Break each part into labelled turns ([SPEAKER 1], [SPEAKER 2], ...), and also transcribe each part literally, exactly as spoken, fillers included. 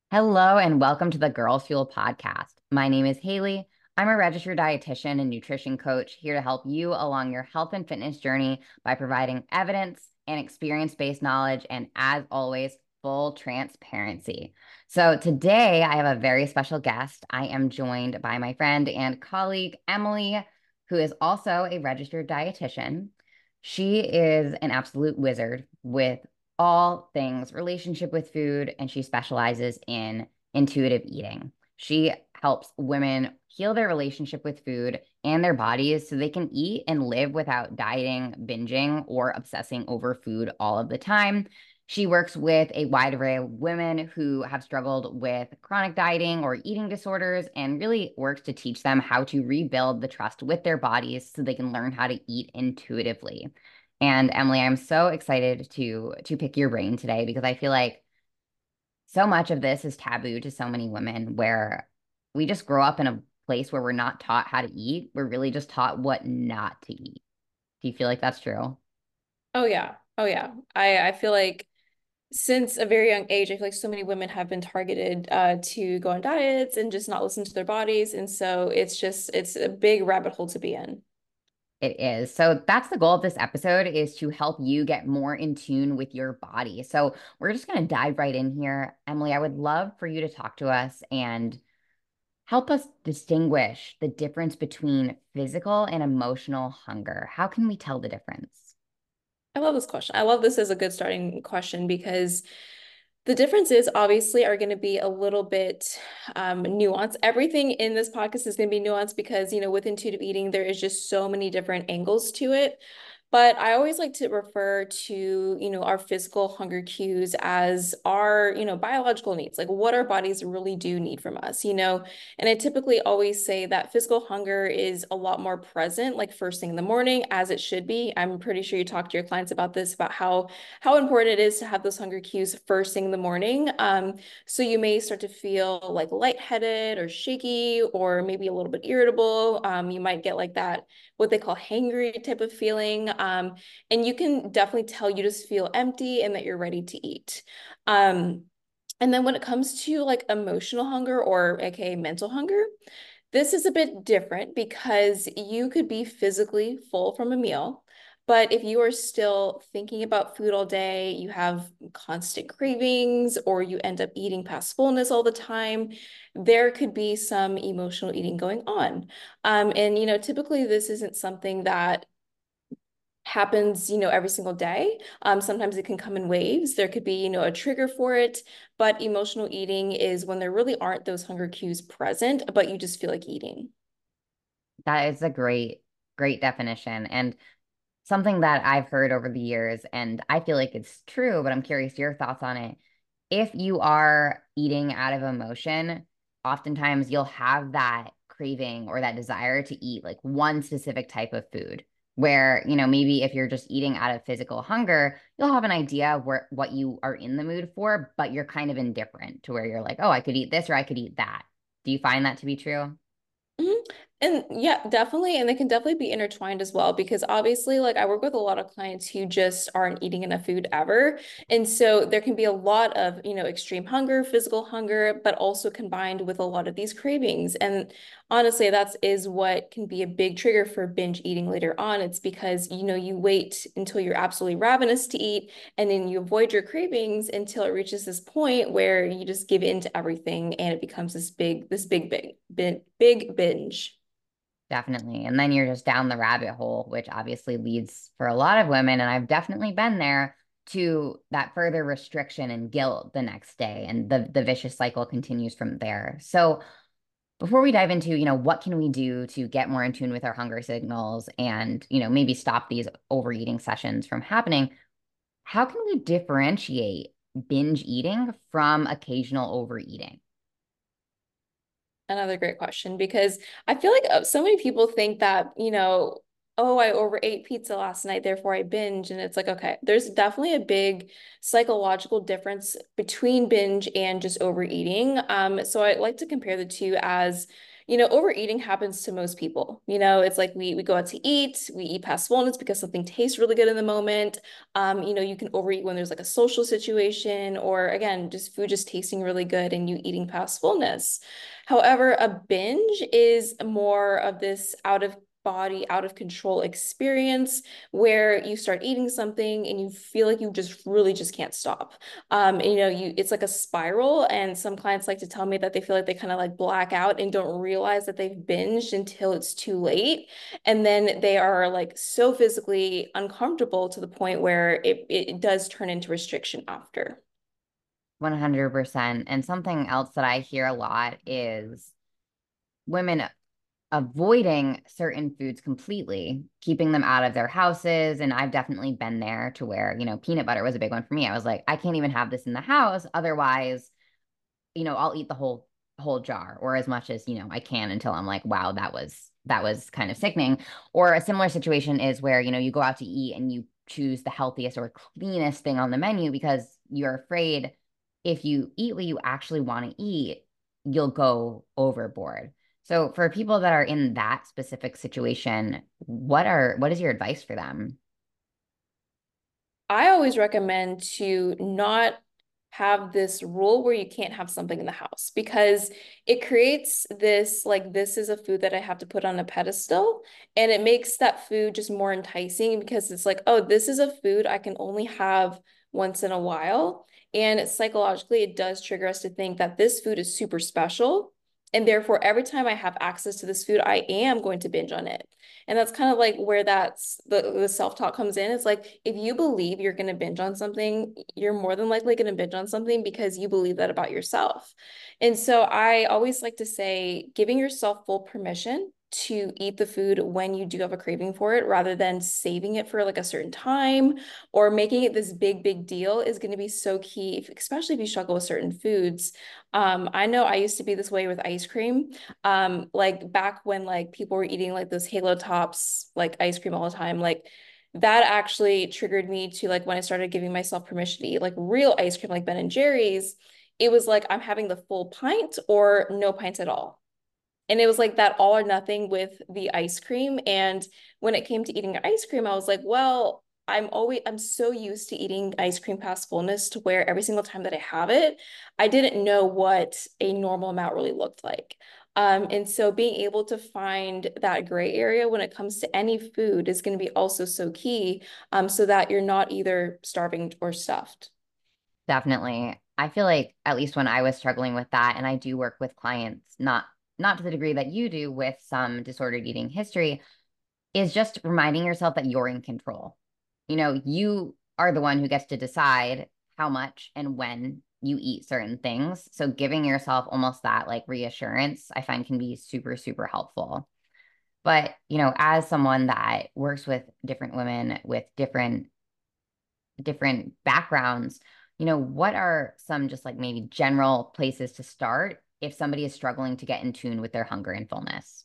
[SPEAKER 1] Hello and welcome to the Girls Fuel podcast. My name is Haley. I'm a registered dietitian and nutrition coach here to help you along your health and fitness journey by providing evidence and experience-based knowledge and, as always, full transparency. So today I have a very special guest. I am joined by my friend and colleague, Emily, who is also a registered dietitian. She is an absolute wizard with all things relationship with food, and she specializes in intuitive eating. She helps women heal their relationship with food and their bodies so they can eat and live without dieting, binging, or obsessing over food all of the time. She works with a wide array of women who have struggled with chronic dieting or eating disorders and really works to teach them how to rebuild the trust with their bodies so they can learn how to eat intuitively. And Emily, I'm so excited to to pick your brain today because I feel like so much of this is taboo to so many women where we just grow up in a place where we're not taught how to eat. We're really just taught what not to eat. Do you feel like that's true?
[SPEAKER 2] Oh yeah. Oh yeah. I I feel like since a very young age, I feel like so many women have been targeted uh to go on diets and just not listen to their bodies. And so it's just it's a big rabbit hole to be in.
[SPEAKER 1] It is. So that's the goal of this episode is to help you get more in tune with your body. So we're just going to dive right in here. Emily, I would love for you to talk to us and help us distinguish the difference between physical and emotional hunger. How can we tell the difference?
[SPEAKER 2] I love this question. I love this as a good starting question because the differences obviously are going to be a little bit um, nuanced. Everything in this podcast is going to be nuanced because, you know, with intuitive eating, there is just so many different angles to it. But I always like to refer to, you know, our physical hunger cues as our, you know, biological needs, like what our bodies really do need from us, you know. And I typically always say that physical hunger is a lot more present, like first thing in the morning, as it should be. I'm pretty sure you talk to your clients about this, about how how important it is to have those hunger cues first thing in the morning. Um, so you may start to feel like lightheaded or shaky, or maybe a little bit irritable. Um, you might get like that what they call hangry type of feeling. Um, and you can definitely tell you just feel empty and that you're ready to eat. Um, and then when it comes to like emotional hunger or A K A mental hunger, this is a bit different because you could be physically full from a meal, but if you are still thinking about food all day, you have constant cravings, or you end up eating past fullness all the time, there could be some emotional eating going on. Um, and, you know, typically this isn't something that happens, you know, every single day. Um, sometimes it can come in waves. There could be, you know, a trigger for it, but emotional eating is when there really aren't those hunger cues present, but you just feel like eating.
[SPEAKER 1] That is a great, great definition. And something that I've heard over the years, and I feel like it's true, but I'm curious your thoughts on it. If you are eating out of emotion, oftentimes you'll have that craving or that desire to eat like one specific type of food. Where, you know, maybe if you're just eating out of physical hunger, you'll have an idea of where what you are in the mood for, but you're kind of indifferent to where you're like, oh, I could eat this or I could eat that. Do you find that to be true?
[SPEAKER 2] Mhm. And yeah, definitely. And they can definitely be intertwined as well, because obviously, like I work with a lot of clients who just aren't eating enough food ever. And so there can be a lot of, you know, extreme hunger, physical hunger, but also combined with a lot of these cravings. And honestly, that's is what can be a big trigger for binge eating later on. It's because, you know, you wait until you're absolutely ravenous to eat, and then you avoid your cravings until it reaches this point where you just give in to everything and it becomes this big, this big, big, big, big binge.
[SPEAKER 1] Definitely. And then you're just down the rabbit hole, which obviously leads for a lot of women, and I've definitely been there to that further restriction and guilt the next day. And the the vicious cycle continues from there. So before we dive into, you know, what can we do to get more in tune with our hunger signals and, you know, maybe stop these overeating sessions from happening, how can we differentiate binge eating from occasional overeating?
[SPEAKER 2] Another great question, because I feel like uh, so many people think that, you know, oh, I overate pizza last night, therefore I binge. And it's like, okay, there's definitely a big psychological difference between binge and just overeating. Um, so I like to compare the two as, you know, overeating happens to most people. You know, it's like we we go out to eat, we eat past fullness because something tastes really good in the moment. Um, you know, you can overeat when there's like a social situation, or again, just food just tasting really good and you eating past fullness. However, a binge is more of this out of body, out of control experience where you start eating something and you feel like you just really just can't stop. Um, and, you know, you it's like a spiral. And some clients like to tell me that they feel like they kind of like black out and don't realize that they've binged until it's too late. And then they are like so physically uncomfortable to the point where it, it does turn into restriction after.
[SPEAKER 1] one hundred percent. And something else that I hear a lot is women avoiding certain foods completely, keeping them out of their houses. And I've definitely been there to where, you know, peanut butter was a big one for me. I was like, I can't even have this in the house. Otherwise, you know, I'll eat the whole whole jar or as much as, you know, I can until I'm like, wow, that was that was kind of sickening. Or a similar situation is where, you know, you go out to eat and you choose the healthiest or cleanest thing on the menu because you're afraid if you eat what you actually want to eat, you'll go overboard. So for people that are in that specific situation, what are what is your advice for them?
[SPEAKER 2] I always recommend to not have this rule where you can't have something in the house because it creates this like this is a food that I have to put on a pedestal, and it makes that food just more enticing because it's like, oh, this is a food I can only have once in a while. And psychologically, it does trigger us to think that this food is super special. And therefore, every time I have access to this food, I am going to binge on it. And that's kind of like where that's the, the self-talk comes in. It's like if you believe you're going to binge on something, you're more than likely going to binge on something because you believe that about yourself. And so I always like to say giving yourself full permission to eat the food when you do have a craving for it rather than saving it for like a certain time or making it this big big deal is going to be so key if, especially if you struggle with certain foods. um I know I used to be this way with ice cream. Um like back when like people were eating like those Halo Tops like ice cream all the time, like that actually triggered me to like when I started giving myself permission to eat like real ice cream like Ben and Jerry's. It was like I'm having the full pint or no pints at all, and it was like that all or nothing with the ice cream. And when it came to eating ice cream, I was like, well, I'm always I'm so used to eating ice cream past fullness to where every single time that I have it, I didn't know what a normal amount really looked like. Um, and so being able to find that gray area when it comes to any food is going to be also so key, um, so that you're not either starving or stuffed.
[SPEAKER 1] Definitely. I feel like at least when I was struggling with that, and I do work with clients, not not to the degree that you do with some disordered eating history, is just reminding yourself that you're in control. You know, you are the one who gets to decide how much and when you eat certain things. So giving yourself almost that like reassurance, I find can be super, super helpful. But, you know, as someone that works with different women with different different backgrounds, you know, what are some just like maybe general places to start if somebody is struggling to get in tune with their hunger and fullness?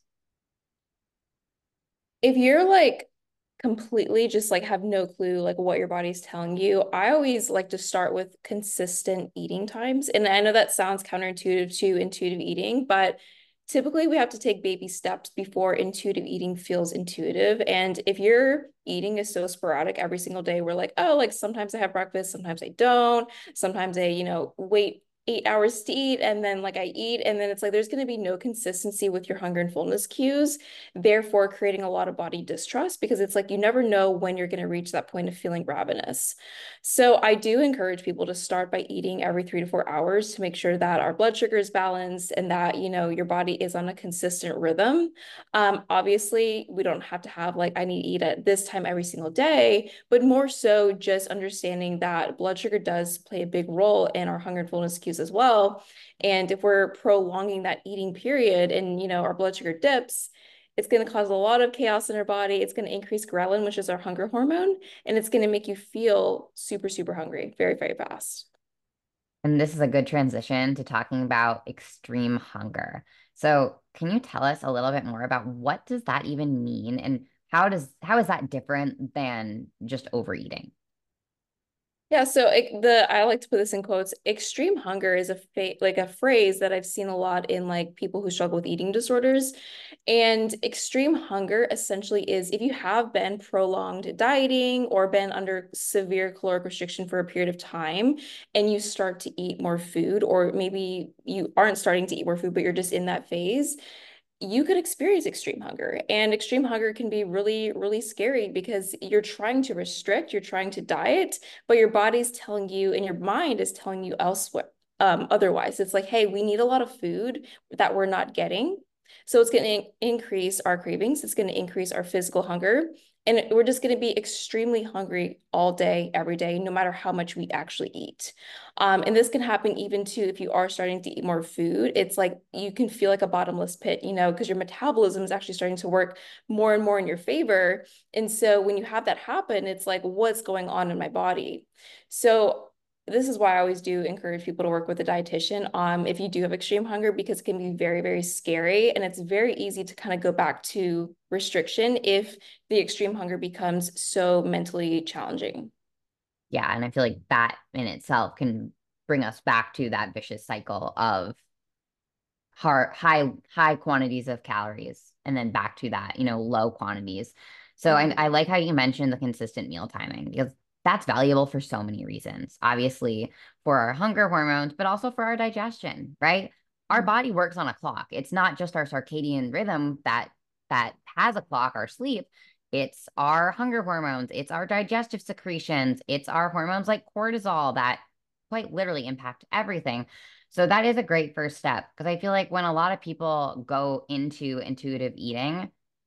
[SPEAKER 2] If you're like completely just like have no clue like what your body's telling you, I always like to start with consistent eating times. And I know that sounds counterintuitive to intuitive eating, but typically we have to take baby steps before intuitive eating feels intuitive. And if your eating is so sporadic every single day, we're like, oh, like sometimes I have breakfast, sometimes I don't, sometimes I, you know, wait eight hours to eat and then like I eat, and then it's like there's going to be no consistency with your hunger and fullness cues, therefore creating a lot of body distrust because it's like you never know when you're going to reach that point of feeling ravenous. So I do encourage people to start by eating every three to four hours to make sure that our blood sugar is balanced and that, you know, your body is on a consistent rhythm. Um, obviously, we don't have to have like I need to eat at this time every single day, but more so just understanding that blood sugar does play a big role in our hunger and fullness cues as well. And if we're prolonging that eating period and, you know, our blood sugar dips, it's going to cause a lot of chaos in our body. It's going to increase ghrelin, which is our hunger hormone, and it's going to make you feel super, super hungry very, very fast.
[SPEAKER 1] And this is a good transition to talking about extreme hunger. So, can you tell us a little bit more about what does that even mean and how does how is that different than just overeating?
[SPEAKER 2] Yeah, so it, the I like to put this in quotes. Extreme hunger is a fa like a phrase that I've seen a lot in like people who struggle with eating disorders. And extreme hunger essentially is if you have been prolonged dieting or been under severe caloric restriction for a period of time and you start to eat more food, or maybe you aren't starting to eat more food, but you're just in that phase, you could experience extreme hunger. And extreme hunger can be really, really scary because you're trying to restrict, you're trying to diet, but your body's telling you and your mind is telling you elsewhere. Um, otherwise, it's like, hey, we need a lot of food that we're not getting. So it's going to increase our cravings. It's going to increase our physical hunger. And we're just going to be extremely hungry all day, every day, no matter how much we actually eat. Um, and this can happen even too if you are starting to eat more food. It's like you can feel like a bottomless pit, you know, because your metabolism is actually starting to work more and more in your favor. And so when you have that happen, it's like, what's going on in my body? So this is why I always do encourage people to work with a dietitian um, if you do have extreme hunger, because it can be very, very scary. And it's very easy to kind of go back to restriction if the extreme hunger becomes so mentally challenging.
[SPEAKER 1] Yeah. And I feel like that in itself can bring us back to that vicious cycle of hard, high, high quantities of calories and then back to that, you know, low quantities. So I,
[SPEAKER 2] Mhm.
[SPEAKER 1] I like how you mentioned the consistent meal timing because that's valuable for so many reasons. Obviously, for our hunger hormones, but also for our digestion, right? Our body works on a clock. It's not just our circadian rhythm that that has a clock, our sleep. It's our hunger hormones, it's our digestive secretions, it's our hormones like cortisol that quite literally impact everything. So that is a great first step because I feel like when a lot of people go into intuitive eating,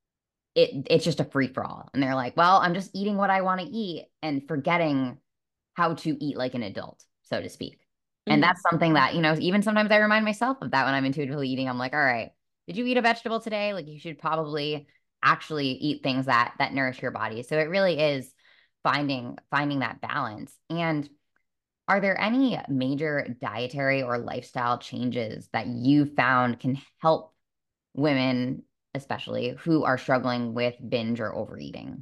[SPEAKER 1] it it's just a free for all. And they're like, well, I'm just eating what I want to eat and forgetting how to eat like an adult, so to speak. And
[SPEAKER 2] Mhm.
[SPEAKER 1] that's something that, you know, even sometimes I remind myself of that when I'm intuitively eating. I'm like, all right, did you eat a vegetable today? Like you should probably actually eat things that that nourish your body. So it really is finding finding that balance. And are there any major dietary or lifestyle changes that you found can help women, especially who are struggling with binge or overeating?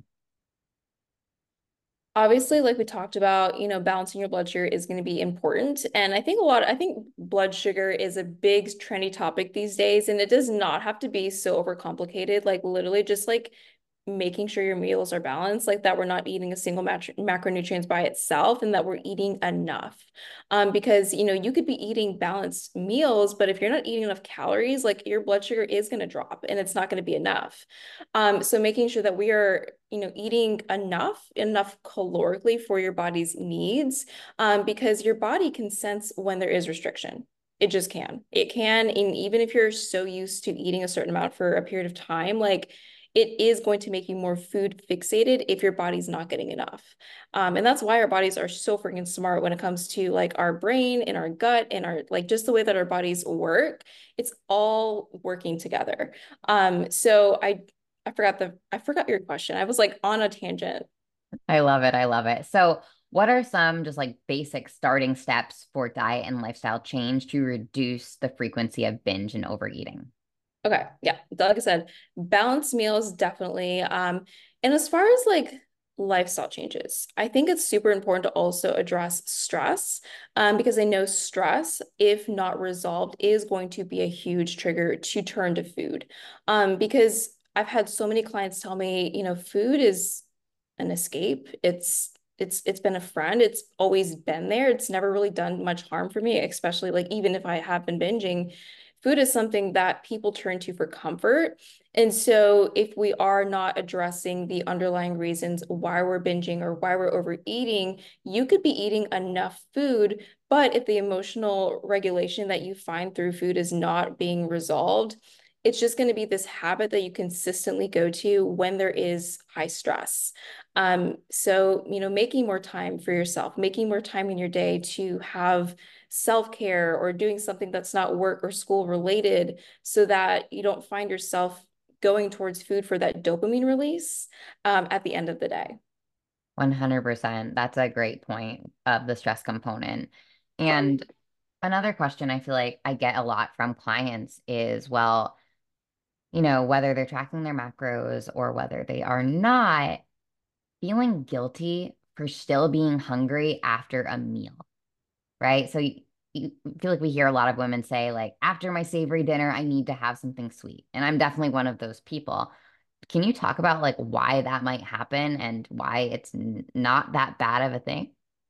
[SPEAKER 2] Obviously, like we talked about, you know, balancing your blood sugar is going to be important. And I think a lot, I think blood sugar is a big trendy topic these days, and it does not have to be so overcomplicated. Like literally just like making sure your meals are balanced, like that we're not eating a single macronutrients by itself and that we're eating enough. Um, because, you know, you could be eating balanced meals, but if you're not eating enough calories, like your blood sugar is going to drop and it's not going to be enough. Um, so making sure that we are, you know, eating enough, enough calorically for your body's needs, um, because your body can sense when there is restriction. It just can. It can, and even if you're so used to eating a certain amount for a period of time, like it is going to make you more food fixated if your body's not getting enough. Um, and that's why our bodies are so freaking smart when it comes to like our brain and our gut and our like just the way that our bodies work. It's all working together. Um, so I I forgot the I forgot your question. I was like on a tangent.
[SPEAKER 1] I love it. I love it. So, what are some just like basic starting steps for diet and lifestyle change to reduce the frequency of binge and overeating?
[SPEAKER 2] Okay, yeah, like I said, balanced meals definitely. Um, and as far as like lifestyle changes, I think it's super important to also address stress, um, because I know stress, if not resolved, is going to be a huge trigger to turn to food. Um, because I've had so many clients tell me, you know, food is an escape. It's it's it's been a friend. It's always been there. It's never really done much harm for me, especially like even if I have been binging, food is something that people turn to for comfort. And so if we are not addressing the underlying reasons why we're binging or why we're overeating, you could be eating enough food, but if the emotional regulation that you find through food is not being resolved, it's just going to be this habit that you consistently go to when there is high stress. Um, so, you know, making more time for yourself, making more time in your day to have self-care or doing something that's not work or school related so that you don't find yourself going towards food for that dopamine release um, at the end of the day.
[SPEAKER 1] one hundred percent. That's a great point of the stress component. And another question I feel like I get a lot from clients is, well, you know, whether they're tracking their macros or whether they are not, feeling guilty for still being hungry after a meal, right? So you, you feel like we hear a lot of women say, like, after my savory dinner, I need to have something sweet. And I'm definitely one of those people. Can you talk about like why that might happen and why it's n- not that bad of a thing?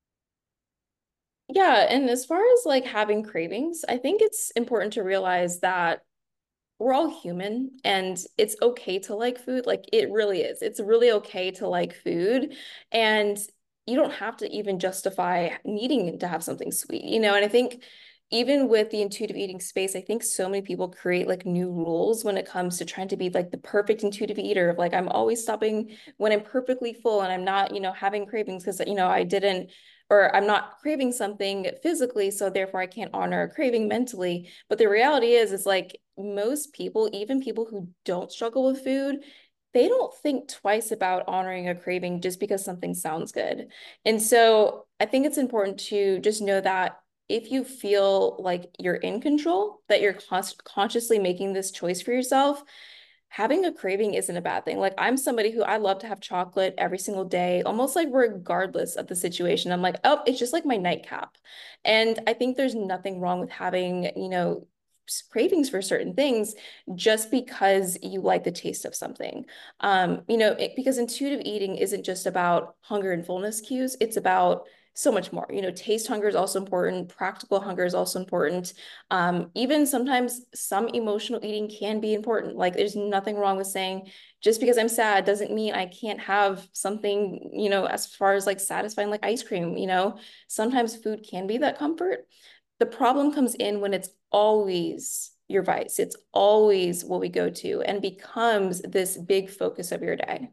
[SPEAKER 2] Yeah, and as far as like having cravings, I think it's important to realize that we're all human and it's okay to like food. Like it really is. It's really okay to like food. And you don't have to even justify needing to have something sweet, you know? And I think even with the intuitive eating space, I think so many people create like new rules when it comes to trying to be like the perfect intuitive eater of like, I'm always stopping when I'm perfectly full and I'm not, you know, having cravings because, you know, I didn't or I'm not craving something physically, so therefore I can't honor a craving mentally. But the reality is, is like most people, even people who don't struggle with food, they don't think twice about honoring a craving just because something sounds good. And so I think it's important to just know that if you feel like you're in control, that you're con consciously making this choice for yourself, having a craving isn't a bad thing. Like I'm somebody who I love to have chocolate every single day, almost like regardless of the situation. I'm like, oh, it's just like my nightcap. And I think there's nothing wrong with having, you know, cravings for certain things just because you like the taste of something. Um, you know, it, because intuitive eating isn't just about hunger and fullness cues, it's about so much more. You know, taste hunger is also important, practical hunger is also important. Um, even sometimes some emotional eating can be important. Like there's nothing wrong with saying just because I'm sad doesn't mean I can't have something, you know, as far as like satisfying like ice cream, you know. Sometimes food can be that comfort. The problem comes in when it's always your vice. It's always what we go to and becomes this big focus of your day.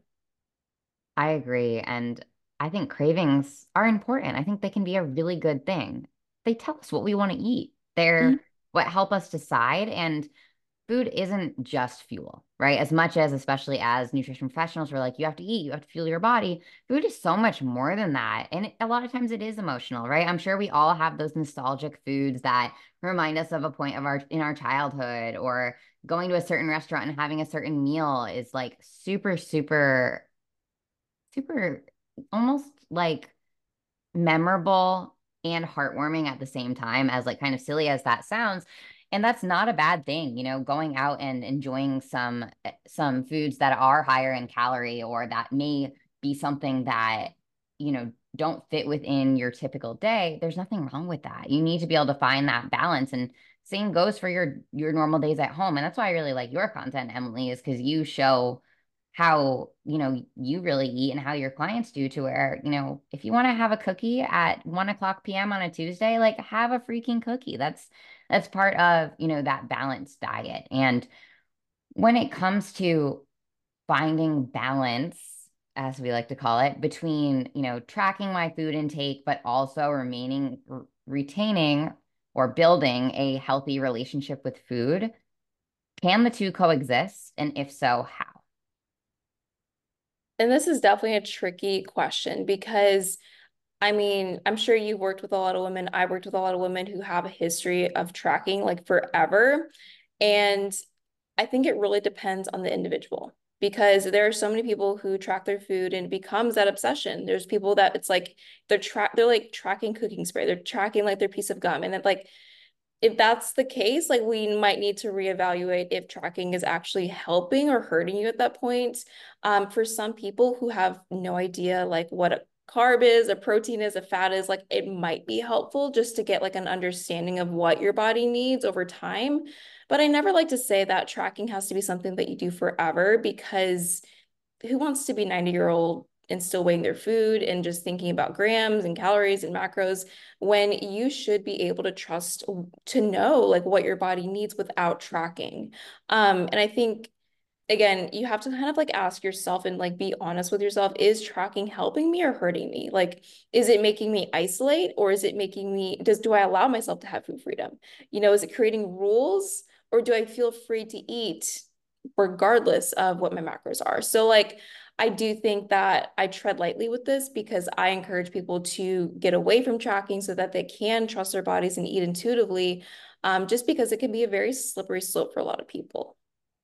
[SPEAKER 1] I agree. And I think cravings are important. I think they can be a really good thing. They tell us what we want to eat.
[SPEAKER 2] Mhm.
[SPEAKER 1] They're what help us decide. And food isn't just fuel, right? As much as, especially as nutrition professionals, we're like, you have to eat, you have to fuel your body. Food is so much more than that. And it, a lot of times it is emotional, right? I'm sure we all have those nostalgic foods that remind us of a point of our in our childhood, or going to a certain restaurant and having a certain meal is like super, super, super almost like memorable and heartwarming at the same time, as like kind of silly as that sounds. And that's not a bad thing, you know, going out and enjoying some some foods that are higher in calorie, or that may be something that, you know, don't fit within your typical day. There's nothing wrong with that. You need to be able to find that balance. And same goes for your your normal days at home. And that's why I really like your content, Emily, is because you show how, you know, you really eat and how your clients do, to where, you know, if you want to have a cookie at one o'clock p m on a Tuesday, like have a freaking cookie. That's that's part of, you know, that balanced diet. And when it comes to finding balance, as we like to call it, between, you know, tracking my food intake, but also remaining r- retaining or building a healthy relationship with food, can the two coexist? And if so, how?
[SPEAKER 2] And this is definitely a tricky question because I mean, I'm sure you've worked with a lot of women. I worked with a lot of women who have a history of tracking like forever. And I think it really depends on the individual because there are so many people who track their food and it becomes that obsession. There's people that it's like they're track they're like tracking cooking spray. They're tracking like their piece of gum. And it like if that's the case, like we might need to reevaluate if tracking is actually helping or hurting you at that point. Um, for some people who have no idea like what a carb is, a protein is, a fat is, like it might be helpful just to get like an understanding of what your body needs over time. But I never like to say that tracking has to be something that you do forever because who wants to be ninety year old and still weighing their food and just thinking about grams and calories and macros when you should be able to trust to know like what your body needs without tracking. Um, and I think again, you have to kind of like ask yourself and like be honest with yourself, is tracking helping me or hurting me? Like, is it making me isolate or is it making me, does, do I allow myself to have food freedom? You know, is it creating rules or do I feel free to eat regardless of what my macros are? So like, I do think that I tread lightly with this because I encourage people to get away from tracking so that they can trust their bodies and eat intuitively, um, just because it can be a very slippery slope for a lot of people.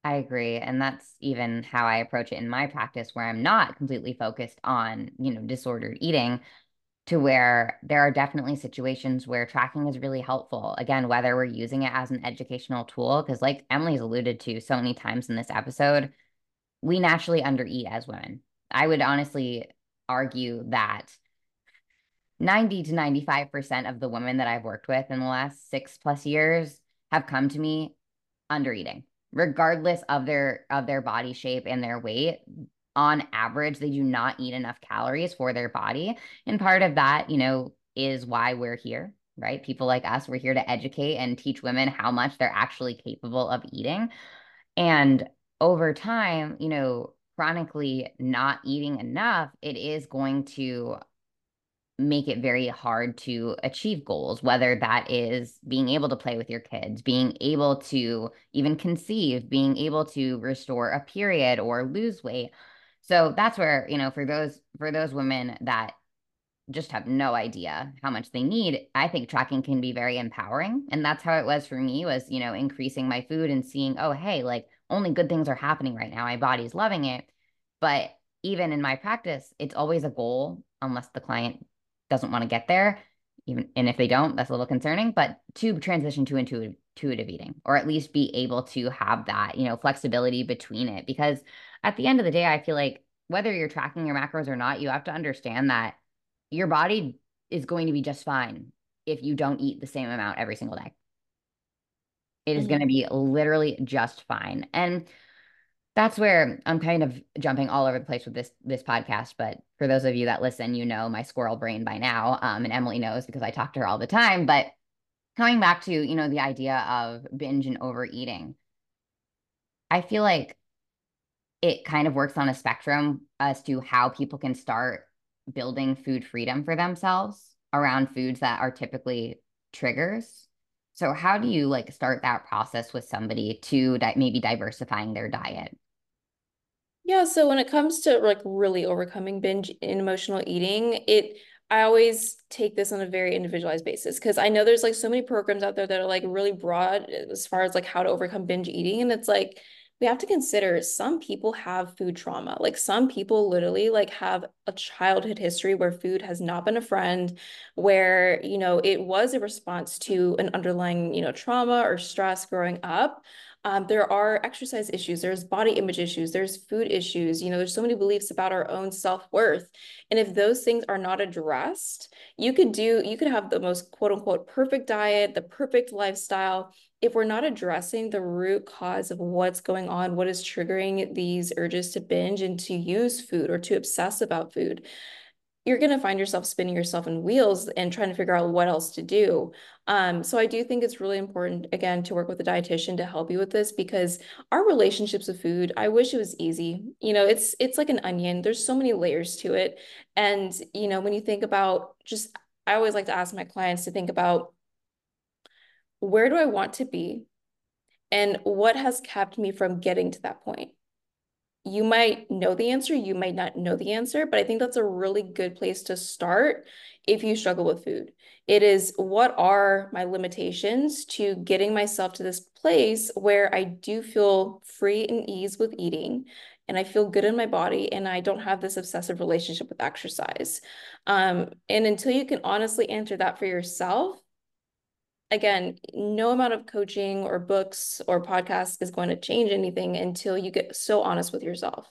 [SPEAKER 1] I agree. And that's even how I approach it in my practice, where I'm not completely focused on, you know, disordered eating, to where there are definitely situations where tracking is really helpful. Again, whether we're using it as an educational tool, because like Emily's alluded to so many times in this episode, we naturally undereat as women. I would honestly argue that ninety to ninety-five percent of the women that I've worked with in the last six plus years have come to me under eating, regardless of their of their body shape and their weight. On average, they do not eat enough calories for their body. And part of that, you know, is why we're here, right? People like us, we're here to educate and teach women how much they're actually capable of eating. And over time, you know, chronically not eating enough, it is going to make it very hard to achieve goals, whether that is being able to play with your kids, being able to even conceive, being able to restore a period or lose weight. So that's where, you know, for those for those women that just have no idea how much they need, I think tracking can be very empowering. And that's how it was for me, was, you know, increasing my food and seeing, oh, hey, like only good things are happening right now. My body's loving it. But even in my practice, it's always a goal unless the client doesn't want to get there. Even and if they don't, that's a little concerning, but to transition to intuitive intuitive eating, or at least be able to have that, you know, flexibility between it. Because at the end of the day, I feel like whether you're tracking your macros or not, you have to understand that your body is going to be just fine if you don't eat the same amount every single day. It is going to
[SPEAKER 2] Mhm.
[SPEAKER 1] be literally just fine. And that's where I'm kind of jumping all over the place with this this podcast. But for those of you that listen, you know my squirrel brain by now. Um, and Emily knows because I talk to her all the time. But coming back to, you know, the idea of binge and overeating, I feel like it kind of works on a spectrum as to how people can start building food freedom for themselves around foods that are typically triggers. So how do you like start that process with somebody to di- maybe diversifying their diet?
[SPEAKER 2] Yeah, so when it comes to like really overcoming binge and emotional eating, it I always take this on a very individualized basis because I know there's like so many programs out there that are like really broad as far as like how to overcome binge eating. And it's like we have to consider some people have food trauma. Like some people literally like have a childhood history where food has not been a friend, where, you know, it was a response to an underlying, you know, trauma or stress growing up. Um, there are exercise issues, there's body image issues, there's food issues, you know, there's so many beliefs about our own self-worth. And if those things are not addressed, you could do, you could have the most quote unquote perfect diet, the perfect lifestyle. If we're not addressing the root cause of what's going on, what is triggering these urges to binge and to use food or to obsess about food, you're going to find yourself spinning yourself in wheels and trying to figure out what else to do. Um, so I do think it's really important, again, to work with a dietitian to help you with this because our relationships with food, I wish it was easy. You know, it's it's like an onion. There's so many layers to it. And, you know, when you think about just, I always like to ask my clients to think about where do I want to be and what has kept me from getting to that point? You might know the answer, you might not know the answer, but I think that's a really good place to start if you struggle with food. It is, what are my limitations to getting myself to this place where I do feel free and ease with eating and I feel good in my body and I don't have this obsessive relationship with exercise. Um, and until you can honestly answer that for yourself, again, no amount of coaching or books or podcasts is going to change anything until you get so honest with yourself.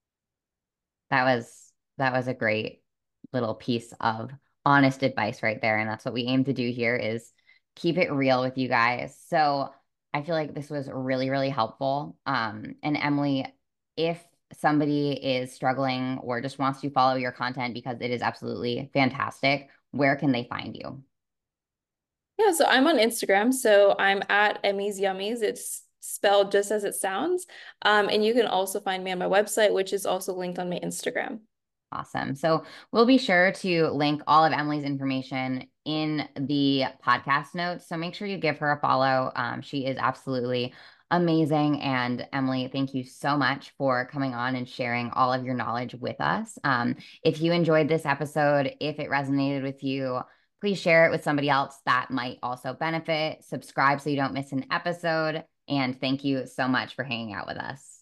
[SPEAKER 1] That was that was a great little piece of honest advice right there. And that's what we aim to do here, is keep it real with you guys. So I feel like this was really, really helpful. Um, and Emily, if somebody is struggling or just wants to follow your content because it is absolutely fantastic, where can they find you?
[SPEAKER 2] Yeah, so I'm on Instagram. So I'm at Emmy's Yummies. It's spelled just as it sounds. Um, and you can also find me on my website, which is also linked on my Instagram.
[SPEAKER 1] Awesome. So we'll be sure to link all of Emily's information in the podcast notes. So make sure you give her a follow. Um, she is absolutely amazing. And Emily, thank you so much for coming on and sharing all of your knowledge with us. Um, if you enjoyed this episode, if it resonated with you, please share it with somebody else that might also benefit. Subscribe so you don't miss an episode. And thank you so much for hanging out with us.